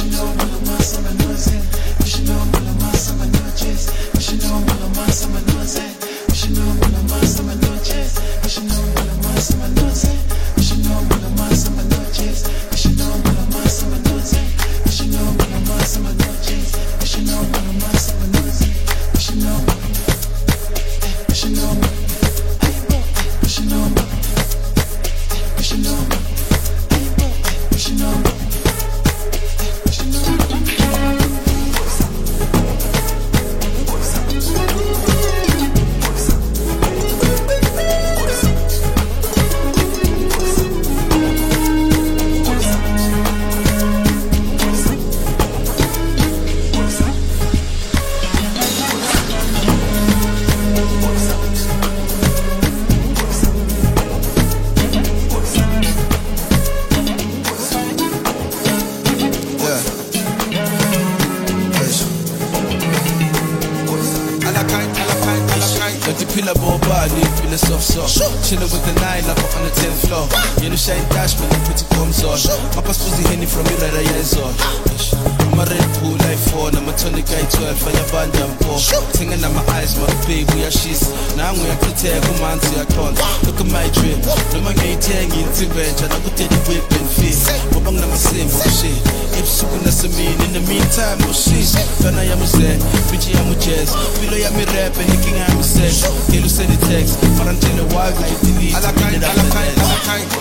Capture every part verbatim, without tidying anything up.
Pillar ball body, feel soft soft. Chillin' with the nine like on the tenth floor. You know shine dash when you put it comes on. My pass was the henny from me right yes on. I'm a Red Bull like four, I'm a tonic guy twelve for your band and four. Singing on my eyes, my baby, we are she's. Now I'm going to tell you, man, to your con. Look at my dream. No man ain't telling you to bench, and I could take the whip and face. But I'm not the same shit. If soon as I mean, in the meantime, no shit. Then I am a set, bitchy, I'm a jazz. Below ya me rap and the king I'm a set. Can you send the text? But I'm telling why would you delete? I like I like I like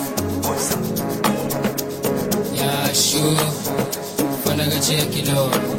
Yeah, sure. Fana ga check it out.